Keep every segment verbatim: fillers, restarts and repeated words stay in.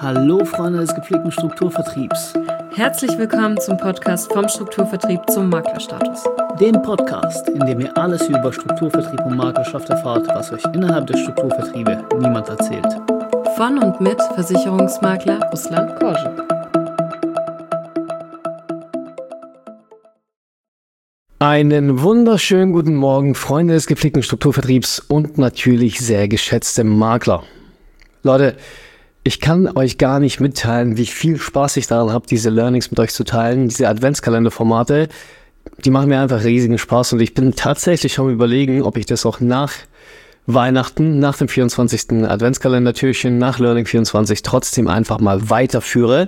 Hallo Freunde des gepflegten Strukturvertriebs. Herzlich willkommen zum Podcast vom Strukturvertrieb zum Maklerstatus. Dem Podcast, in dem ihr alles über Strukturvertrieb und Maklerschaft erfahrt, was euch innerhalb der Strukturvertriebe niemand erzählt. Von und mit Versicherungsmakler Ruslan Korschen. Einen wunderschönen guten Morgen, Freunde des gepflegten Strukturvertriebs und natürlich sehr geschätzte Makler. Leute, ich kann euch gar nicht mitteilen, wie viel Spaß ich daran habe, diese Learnings mit euch zu teilen, diese Adventskalenderformate, die machen mir einfach riesigen Spaß und ich bin tatsächlich schon überlegen, ob ich das auch nach Weihnachten, nach dem vierundzwanzigsten Adventskalendertürchen, nach Learning vierundzwanzig trotzdem einfach mal weiterführe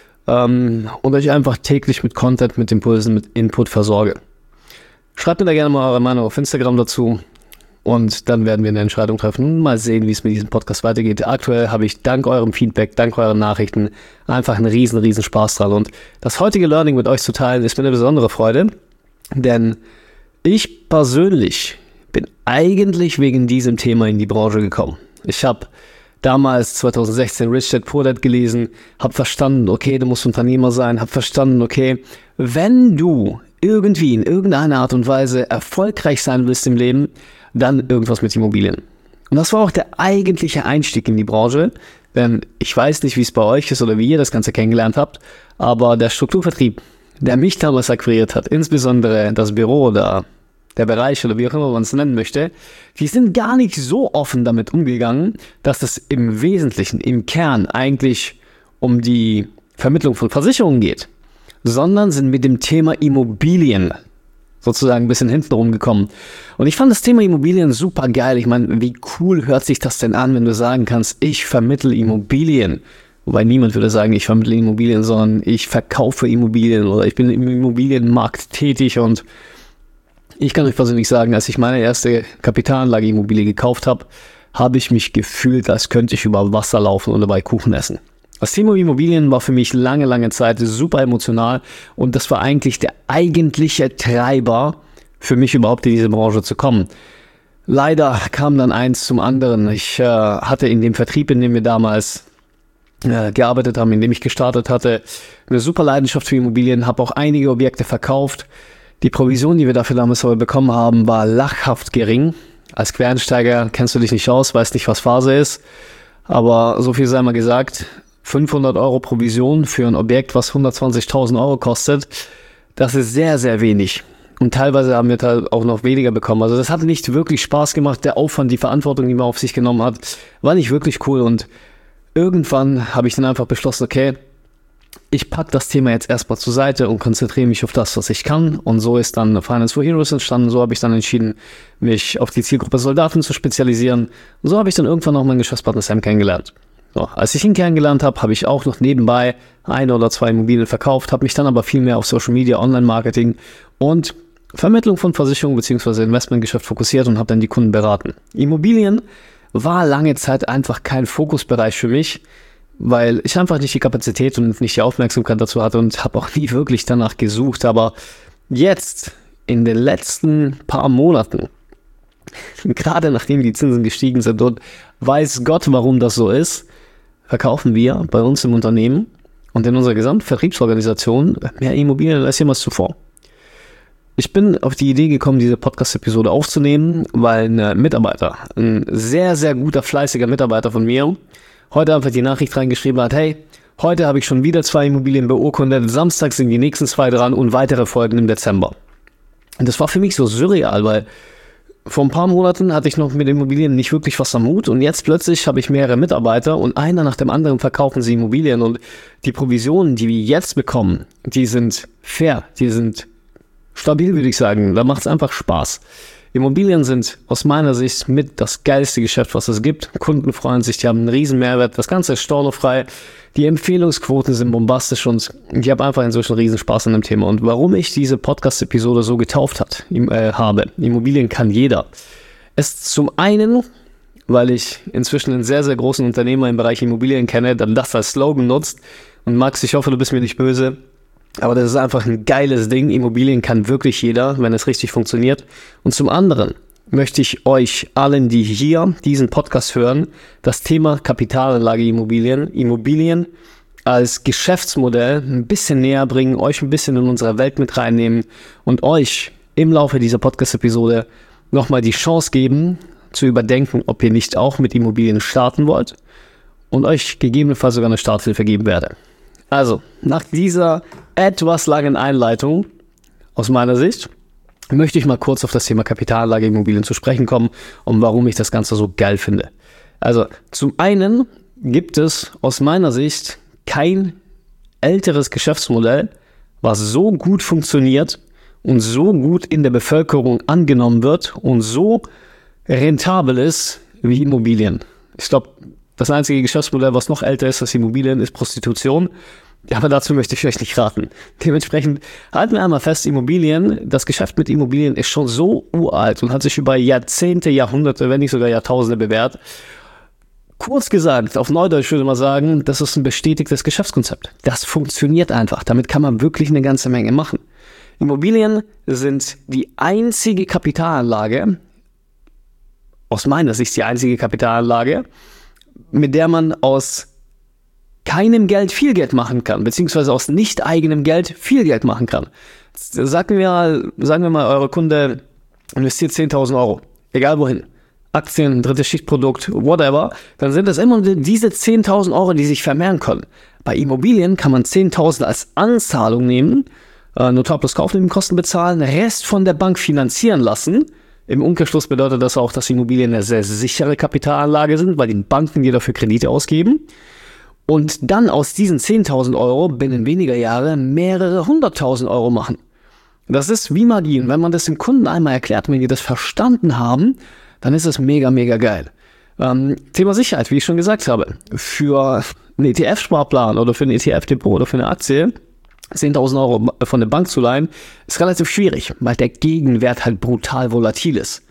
ähm, und euch einfach täglich mit Content, mit Impulsen, mit Input versorge. Schreibt mir da gerne mal eure Meinung auf Instagram dazu. Und dann werden wir eine Entscheidung treffen. Mal sehen, wie es mit diesem Podcast weitergeht. Aktuell habe ich dank eurem Feedback, dank euren Nachrichten einfach einen riesen, riesen Spaß dran. Und das heutige Learning mit euch zu teilen, ist mir eine besondere Freude. Denn ich persönlich bin eigentlich wegen diesem Thema in die Branche gekommen. Ich habe damals zweitausendsechzehn Rich Dad Poor Dad gelesen, habe verstanden, okay, du musst Unternehmer sein, habe verstanden, okay, wenn du irgendwie in irgendeiner Art und Weise erfolgreich sein willst im Leben, dann irgendwas mit Immobilien. Und das war auch der eigentliche Einstieg in die Branche, denn ich weiß nicht, wie es bei euch ist oder wie ihr das Ganze kennengelernt habt, aber der Strukturvertrieb, der mich damals akquiriert hat, insbesondere das Büro oder der Bereich oder wie auch immer man es nennen möchte, die sind gar nicht so offen damit umgegangen, dass es im Wesentlichen, im Kern eigentlich um die Vermittlung von Versicherungen geht, sondern sind mit dem Thema Immobilien sozusagen ein bisschen hinten rumgekommen. Und ich fand das Thema Immobilien super geil. Ich meine, wie cool hört sich das denn an, wenn du sagen kannst, ich vermittle Immobilien. Wobei niemand würde sagen, ich vermittle Immobilien, sondern ich verkaufe Immobilien oder ich bin im Immobilienmarkt tätig. Und ich kann euch persönlich sagen, als ich meine erste Kapitalanlage-Immobilie gekauft habe, habe ich mich gefühlt, als könnte ich über Wasser laufen und dabei Kuchen essen. Das Thema Immobilien war für mich lange, lange Zeit super emotional und das war eigentlich der eigentliche Treiber für mich überhaupt in diese Branche zu kommen. Leider kam dann eins zum anderen. Ich äh, hatte in dem Vertrieb, in dem wir damals äh, gearbeitet haben, in dem ich gestartet hatte, eine super Leidenschaft für Immobilien, habe auch einige Objekte verkauft. Die Provision, die wir dafür damals aber bekommen haben, war lachhaft gering. Als Quereinsteiger kennst du dich nicht aus, weißt nicht, was Phase ist, aber so viel sei mal gesagt, fünfhundert Euro Provision für ein Objekt, was hundertzwanzigtausend Euro kostet, das ist sehr, sehr wenig. Und teilweise haben wir da auch noch weniger bekommen. Also das hat nicht wirklich Spaß gemacht. Der Aufwand, die Verantwortung, die man auf sich genommen hat, war nicht wirklich cool. Und irgendwann habe ich dann einfach beschlossen, okay, ich packe das Thema jetzt erstmal zur Seite und konzentriere mich auf das, was ich kann. Und so ist dann Finance for Heroes entstanden. So habe ich dann entschieden, mich auf die Zielgruppe Soldaten zu spezialisieren. Und so habe ich dann irgendwann auch meinen Geschäftspartner Sam kennengelernt. So, als ich ihn kennengelernt habe, habe ich auch noch nebenbei eine oder zwei Immobilien verkauft, habe mich dann aber viel mehr auf Social Media, Online-Marketing und Vermittlung von Versicherungen bzw. Investmentgeschäft fokussiert und habe dann die Kunden beraten. Immobilien war lange Zeit einfach kein Fokusbereich für mich, weil ich einfach nicht die Kapazität und nicht die Aufmerksamkeit dazu hatte und habe auch nie wirklich danach gesucht. Aber jetzt, in den letzten paar Monaten, gerade nachdem die Zinsen gestiegen sind und weiß Gott, warum das so ist, verkaufen wir bei uns im Unternehmen und in unserer gesamten Vertriebsorganisation mehr Immobilien als jemals zuvor. Ich bin auf die Idee gekommen, diese Podcast-Episode aufzunehmen, weil ein Mitarbeiter, ein sehr, sehr guter, fleißiger Mitarbeiter von mir, heute einfach die Nachricht reingeschrieben hat, hey, heute habe ich schon wieder zwei Immobilien beurkundet, Samstag sind die nächsten zwei dran und weitere folgen im Dezember. Und das war für mich so surreal, weil vor ein paar Monaten hatte ich noch mit Immobilien nicht wirklich was am Hut und jetzt plötzlich habe ich mehrere Mitarbeiter und einer nach dem anderen verkaufen sie Immobilien und die Provisionen, die wir jetzt bekommen, die sind fair, die sind stabil, würde ich sagen. Da macht es einfach Spaß. Immobilien sind aus meiner Sicht mit das geilste Geschäft, was es gibt. Kunden freuen sich, die haben einen riesen Mehrwert. Das Ganze ist steuerfrei. Die Empfehlungsquoten sind bombastisch und ich habe einfach inzwischen riesen Spaß an dem Thema. Und warum ich diese Podcast-Episode so getauft hat, äh, habe, Immobilien kann jeder, ist zum einen, weil ich inzwischen einen sehr, sehr großen Unternehmer im Bereich Immobilien kenne, der das als Slogan nutzt. Und Max, ich hoffe, du bist mir nicht böse, aber das ist einfach ein geiles Ding. Immobilien kann wirklich jeder, wenn es richtig funktioniert. Und zum anderen, möchte ich euch allen, die hier diesen Podcast hören, das Thema Kapitalanlageimmobilien, Immobilien als Geschäftsmodell ein bisschen näher bringen, euch ein bisschen in unsere Welt mit reinnehmen und euch im Laufe dieser Podcast-Episode nochmal die Chance geben, zu überdenken, ob ihr nicht auch mit Immobilien starten wollt und euch gegebenenfalls sogar eine Starthilfe geben werde. Also, nach dieser etwas langen Einleitung aus meiner Sicht möchte ich mal kurz auf das Thema Kapitalanlageimmobilien zu sprechen kommen und warum ich das Ganze so geil finde. Also, zum einen gibt es aus meiner Sicht kein älteres Geschäftsmodell, was so gut funktioniert und so gut in der Bevölkerung angenommen wird und so rentabel ist wie Immobilien. Ich glaube, das einzige Geschäftsmodell, was noch älter ist als Immobilien, ist Prostitution. Ja, aber dazu möchte ich euch nicht raten. Dementsprechend halten wir einmal fest, Immobilien, das Geschäft mit Immobilien ist schon so uralt und hat sich über Jahrzehnte, Jahrhunderte, wenn nicht sogar Jahrtausende bewährt. Kurz gesagt, auf Neudeutsch würde man sagen, das ist ein bestätigtes Geschäftskonzept. Das funktioniert einfach. Damit kann man wirklich eine ganze Menge machen. Immobilien sind die einzige Kapitalanlage, aus meiner Sicht die einzige Kapitalanlage, mit der man aus keinem Geld viel Geld machen kann, beziehungsweise aus nicht eigenem Geld viel Geld machen kann. Sagen wir, sagen wir mal, eure Kunde investiert zehntausend Euro, egal wohin, Aktien, drittes Schichtprodukt, whatever, dann sind das immer diese zehntausend Euro, die sich vermehren können. Bei Immobilien kann man zehntausend als Anzahlung nehmen, äh, Notar plus Kaufnebenkosten bezahlen, Rest von der Bank finanzieren lassen. Im Umkehrschluss bedeutet das auch, dass Immobilien eine sehr sichere Kapitalanlage sind, weil die Banken dir dafür Kredite ausgeben. Und dann aus diesen zehntausend Euro binnen weniger Jahre mehrere hunderttausend Euro machen. Das ist wie Magie. Und wenn man das dem Kunden einmal erklärt, wenn die das verstanden haben, dann ist es mega, mega geil. Ähm, Thema Sicherheit, wie ich schon gesagt habe. Für einen E T F-Sparplan oder für ein E T F-Depot oder für eine Aktie zehntausend Euro von der Bank zu leihen, ist relativ schwierig, weil der Gegenwert halt brutal volatil ist.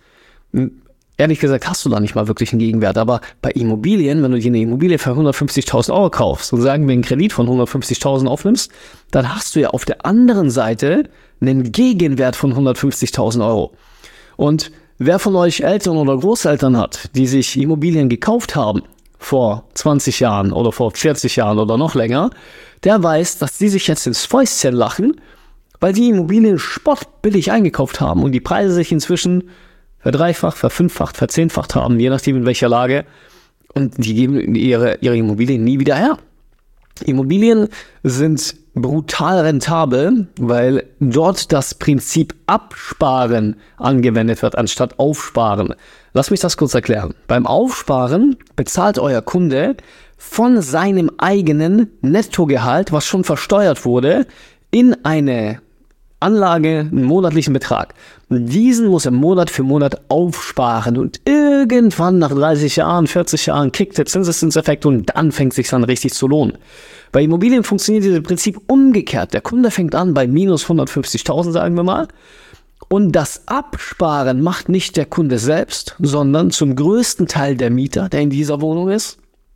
Ehrlich gesagt hast du da nicht mal wirklich einen Gegenwert, aber bei Immobilien, wenn du dir eine Immobilie für hundertfünfzigtausend Euro kaufst und sagen wir einen Kredit von hundertfünfzigtausend aufnimmst, dann hast du ja auf der anderen Seite einen Gegenwert von hundertfünfzigtausend Euro. Und wer von euch Eltern oder Großeltern hat, die sich Immobilien gekauft haben, vor zwanzig Jahren oder vor vierzig Jahren oder noch länger, der weiß, dass die sich jetzt ins Fäustchen lachen, weil die Immobilien spottbillig eingekauft haben und die Preise sich inzwischen verdreifacht, verfünffacht, verzehnfacht haben, je nachdem in welcher Lage, und die geben ihre, ihre Immobilien nie wieder her. Immobilien sind brutal rentabel, weil dort das Prinzip Absparen angewendet wird, anstatt Aufsparen. Lass mich das kurz erklären. Beim Aufsparen bezahlt euer Kunde von seinem eigenen Nettogehalt, was schon versteuert wurde, in eine Anlage einen monatlichen Betrag. Und diesen muss er Monat für Monat aufsparen und irgendwann nach dreißig Jahren, vierzig Jahren kickt der Zinseszinseffekt und dann fängt es sich dann richtig zu lohnen. Bei Immobilien funktioniert dieses Prinzip umgekehrt. Der Kunde fängt an bei minus hundertfünfzigtausend, sagen wir mal, und das Absparen macht nicht der Kunde selbst, sondern zum größten Teil der Mieter, der in dieser Wohnung ist,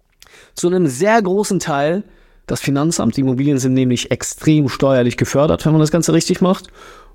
zu einem sehr großen Teil das Finanzamt. Die Immobilien sind nämlich extrem steuerlich gefördert, wenn man das Ganze richtig macht.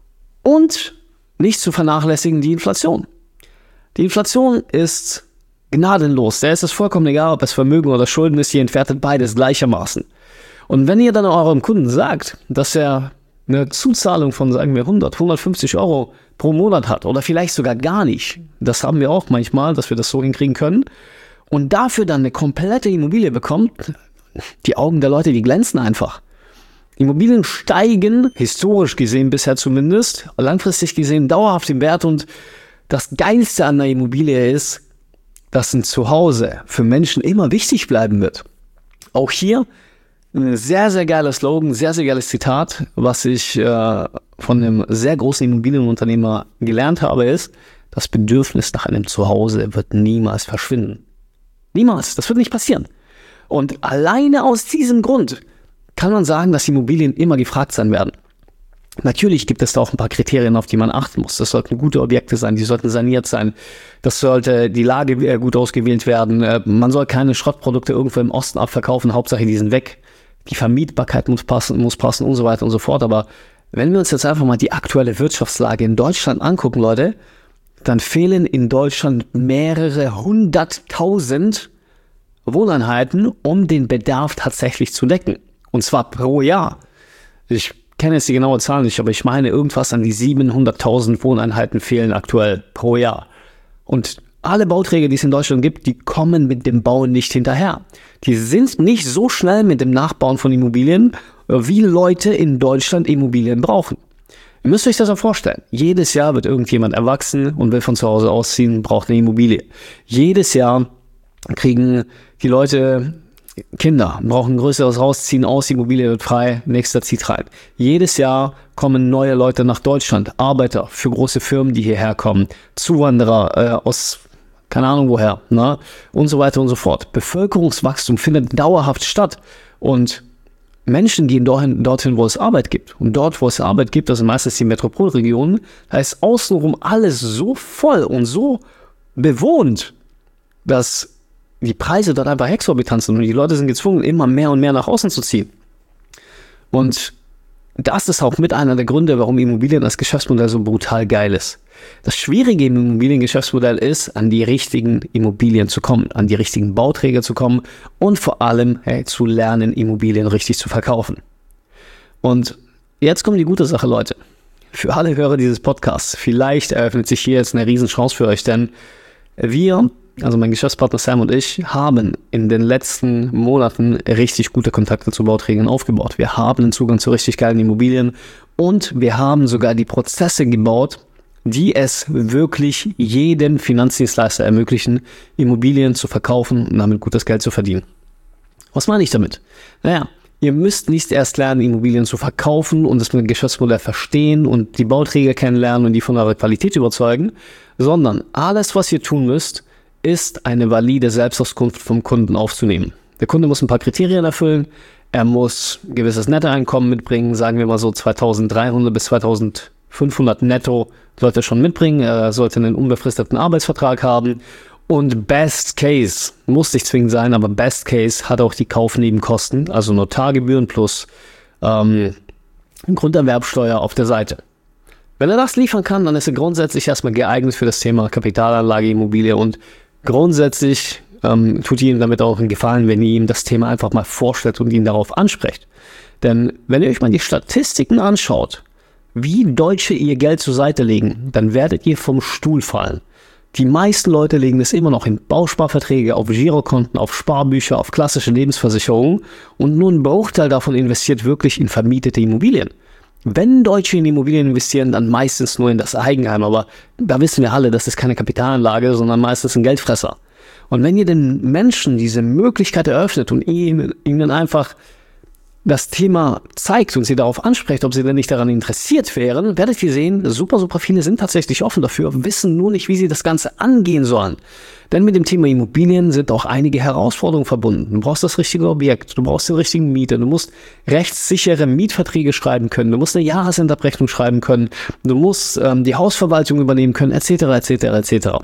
Und nicht zu vernachlässigen die Inflation. Die Inflation ist gnadenlos. Da ist es vollkommen egal, ob es Vermögen oder Schulden ist, ihr entwertet beides gleichermaßen. Und wenn ihr dann eurem Kunden sagt, dass er eine Zuzahlung von, sagen wir, hundert, hundertfünfzig Euro pro Monat hat oder vielleicht sogar gar nicht, das haben wir auch manchmal, dass wir das so hinkriegen können, und dafür dann eine komplette Immobilie bekommt, die Augen der Leute, die glänzen einfach. Immobilien steigen, historisch gesehen bisher zumindest, langfristig gesehen dauerhaft im Wert, und das Geilste an der Immobilie ist, dass ein Zuhause für Menschen immer wichtig bleiben wird. Auch hier ein sehr, sehr geiler Slogan, sehr, sehr geiles Zitat, was ich äh, von einem sehr großen Immobilienunternehmer gelernt habe, ist: Das Bedürfnis nach einem Zuhause wird niemals verschwinden. Niemals, das wird nicht passieren. Und alleine aus diesem Grund kann man sagen, dass Immobilien immer gefragt sein werden. Natürlich gibt es da auch ein paar Kriterien, auf die man achten muss. Das sollten gute Objekte sein, die sollten saniert sein. Das sollte die Lage gut ausgewählt werden. Man soll keine Schrottprodukte irgendwo im Osten abverkaufen, Hauptsache die sind weg. Die Vermietbarkeit muss passen, muss passen und so weiter und so fort. Aber wenn wir uns jetzt einfach mal die aktuelle Wirtschaftslage in Deutschland angucken, Leute, dann fehlen in Deutschland mehrere hunderttausend Wohneinheiten, um den Bedarf tatsächlich zu decken. Und zwar pro Jahr. Ich kenne jetzt die genaue Zahl nicht, aber ich meine, irgendwas an die siebenhunderttausend Wohneinheiten fehlen aktuell pro Jahr. Und alle Bauträger, die es in Deutschland gibt, die kommen mit dem Bauen nicht hinterher. Die sind nicht so schnell mit dem Nachbauen von Immobilien, wie Leute in Deutschland Immobilien brauchen. Ihr müsst euch das auch vorstellen. Jedes Jahr wird irgendjemand erwachsen und will von zu Hause ausziehen, braucht eine Immobilie. Jedes Jahr kriegen die Leute Kinder, brauchen ein größeres Haus, ziehen aus, Immobilie wird frei, nächster zieht rein. Jedes Jahr kommen neue Leute nach Deutschland, Arbeiter für große Firmen, die hierher kommen, Zuwanderer äh, aus keine Ahnung woher, ne? Und so weiter und so fort. Bevölkerungswachstum findet dauerhaft statt und Menschen gehen dorthin, dorthin, wo es Arbeit gibt. Und dort, wo es Arbeit gibt, das sind meistens die Metropolregionen, da ist außenrum alles so voll und so bewohnt, dass die Preise dort einfach exorbitant sind und die Leute sind gezwungen, immer mehr und mehr nach außen zu ziehen. Und das ist auch mit einer der Gründe, warum Immobilien als Geschäftsmodell so brutal geil ist. Das Schwierige im Immobiliengeschäftsmodell ist, an die richtigen Immobilien zu kommen, an die richtigen Bauträger zu kommen und vor allem hey, zu lernen, Immobilien richtig zu verkaufen. Und jetzt kommt die gute Sache, Leute. Für alle Hörer dieses Podcasts, vielleicht eröffnet sich hier jetzt eine Riesenchance für euch, denn wir, also mein Geschäftspartner Sam und ich, haben in den letzten Monaten richtig gute Kontakte zu Bauträgern aufgebaut. Wir haben den Zugang zu richtig geilen Immobilien und wir haben sogar die Prozesse gebaut, die es wirklich jedem Finanzdienstleister ermöglichen, Immobilien zu verkaufen und damit gutes Geld zu verdienen. Was meine ich damit? Naja, ihr müsst nicht erst lernen, Immobilien zu verkaufen und das mit dem Geschäftsmodell verstehen und die Bauträger kennenlernen und die von eurer Qualität überzeugen, sondern alles, was ihr tun müsst, ist eine valide Selbstauskunft vom Kunden aufzunehmen. Der Kunde muss ein paar Kriterien erfüllen, er muss ein gewisses Nettoeinkommen mitbringen, sagen wir mal so zweitausenddreihundert bis zweitausendfünfhundert netto sollte er schon mitbringen, er sollte einen unbefristeten Arbeitsvertrag haben und Best Case, muss nicht zwingend sein, aber Best Case hat auch die Kaufnebenkosten, also Notargebühren plus ähm, Grunderwerbsteuer auf der Seite. Wenn er das liefern kann, dann ist er grundsätzlich erstmal geeignet für das Thema Kapitalanlage, Immobilie und grundsätzlich ähm, tut ihr ihm damit auch einen Gefallen, wenn ihr ihm das Thema einfach mal vorstellt und ihn darauf ansprecht. Denn wenn ihr euch mal die Statistiken anschaut, wie Deutsche ihr Geld zur Seite legen, dann werdet ihr vom Stuhl fallen. Die meisten Leute legen es immer noch in Bausparverträge, auf Girokonten, auf Sparbücher, auf klassische Lebensversicherungen und nur ein Bruchteil davon investiert wirklich in vermietete Immobilien. Wenn Deutsche in Immobilien investieren, dann meistens nur in das Eigenheim, aber da wissen wir alle, das ist keine Kapitalanlage, sondern meistens ein Geldfresser. Und wenn ihr den Menschen diese Möglichkeit eröffnet und ihnen, ihnen einfach das Thema zeigt und sie darauf anspricht, ob sie denn nicht daran interessiert wären, werdet ihr sehen, super, super viele sind tatsächlich offen dafür, wissen nur nicht, wie sie das Ganze angehen sollen. Denn mit dem Thema Immobilien sind auch einige Herausforderungen verbunden. Du brauchst das richtige Objekt, du brauchst den richtigen Mieter, du musst rechtssichere Mietverträge schreiben können, du musst eine Jahresendabrechnung schreiben können, du musst ähm, die Hausverwaltung übernehmen können, et cetera, et cetera, et cetera.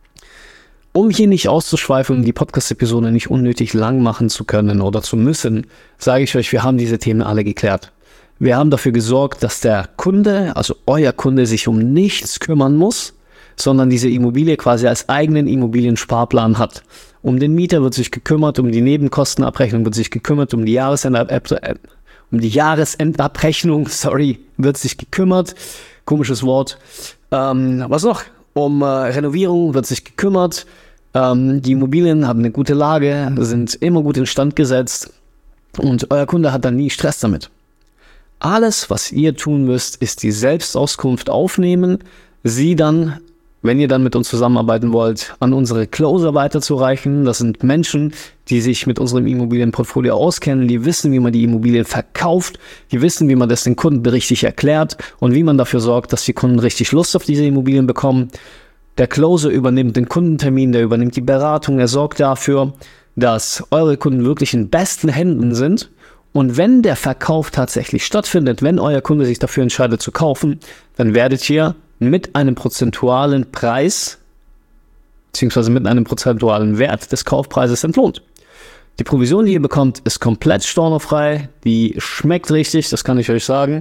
Um hier nicht auszuschweifen und die Podcast-Episode nicht unnötig lang machen zu können oder zu müssen, sage ich euch, wir haben diese Themen alle geklärt. Wir haben dafür gesorgt, dass der Kunde, also euer Kunde, sich um nichts kümmern muss, sondern diese Immobilie quasi als eigenen Immobiliensparplan hat. Um den Mieter wird sich gekümmert, um die Nebenkostenabrechnung wird sich gekümmert, um die Jahresendabrechnung, um die Jahresendabrechnung, sorry, wird sich gekümmert. Komisches Wort. Ähm, was noch? Um äh, Renovierung wird sich gekümmert. Ähm, die Immobilien haben eine gute Lage, sind immer gut instand gesetzt und euer Kunde hat dann nie Stress damit. Alles, was ihr tun müsst, ist die Selbstauskunft aufnehmen, sie dann, wenn ihr dann mit uns zusammenarbeiten wollt, an unsere Closer weiterzureichen. Das sind Menschen, die sich mit unserem Immobilienportfolio auskennen, die wissen, wie man die Immobilien verkauft, die wissen, wie man das den Kunden richtig erklärt und wie man dafür sorgt, dass die Kunden richtig Lust auf diese Immobilien bekommen. Der Closer übernimmt den Kundentermin, der übernimmt die Beratung, er sorgt dafür, dass eure Kunden wirklich in besten Händen sind. Und wenn der Verkauf tatsächlich stattfindet, wenn euer Kunde sich dafür entscheidet zu kaufen, dann werdet ihr mit einem prozentualen Preis beziehungsweise mit einem prozentualen Wert des Kaufpreises entlohnt. Die Provision, die ihr bekommt, ist komplett stornofrei, die schmeckt richtig, das kann ich euch sagen.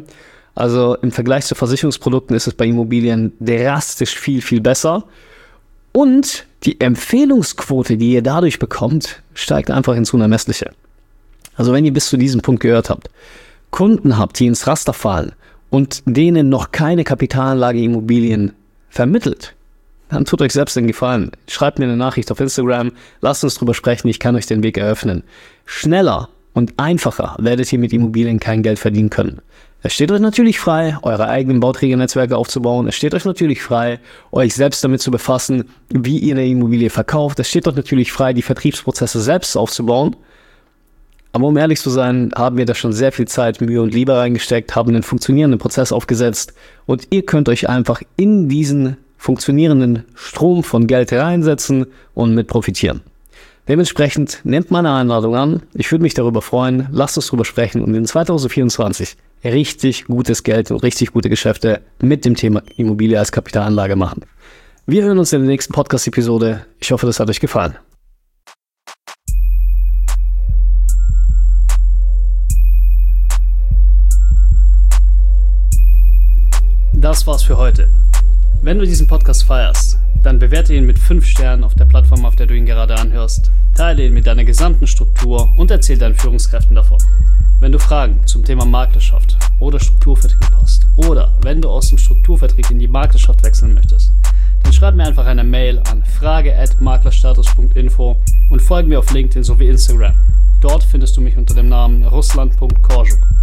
Also im Vergleich zu Versicherungsprodukten ist es bei Immobilien drastisch viel, viel besser. Und die Empfehlungsquote, die ihr dadurch bekommt, steigt einfach ins Unermessliche. Also wenn ihr bis zu diesem Punkt gehört habt, Kunden habt, die ins Raster fallen und denen noch keine Kapitalanlage Immobilien vermittelt, dann tut euch selbst den Gefallen. Schreibt mir eine Nachricht auf Instagram, lasst uns drüber sprechen, ich kann euch den Weg eröffnen. Schneller und einfacher werdet ihr mit Immobilien kein Geld verdienen können. Es steht euch natürlich frei, eure eigenen Bauträgernetzwerke aufzubauen. Es steht euch natürlich frei, euch selbst damit zu befassen, wie ihr eine Immobilie verkauft. Es steht euch natürlich frei, die Vertriebsprozesse selbst aufzubauen. Aber um ehrlich zu sein, haben wir da schon sehr viel Zeit, Mühe und Liebe reingesteckt, haben einen funktionierenden Prozess aufgesetzt und ihr könnt euch einfach in diesen funktionierenden Strom von Geld reinsetzen und mit profitieren. Dementsprechend nehmt meine Einladung an. Ich würde mich darüber freuen. Lasst uns darüber sprechen und in zwanzig vierundzwanzig richtig gutes Geld und richtig gute Geschäfte mit dem Thema Immobilie als Kapitalanlage machen. Wir hören uns in der nächsten Podcast-Episode. Ich hoffe, das hat euch gefallen. Das war's für heute. Wenn du diesen Podcast feierst, dann bewerte ihn mit fünf Sternen auf der Plattform, auf der du ihn gerade anhörst, teile ihn mit deiner gesamten Struktur und erzähl deinen Führungskräften davon. Wenn du Fragen zum Thema Maklerschaft oder Strukturvertrieb hast oder wenn du aus dem Strukturvertrieb in die Maklerschaft wechseln möchtest, dann schreib mir einfach eine Mail an frage at maklerstatus punkt info und folge mir auf LinkedIn sowie Instagram. Dort findest du mich unter dem Namen russland punkt korjuk.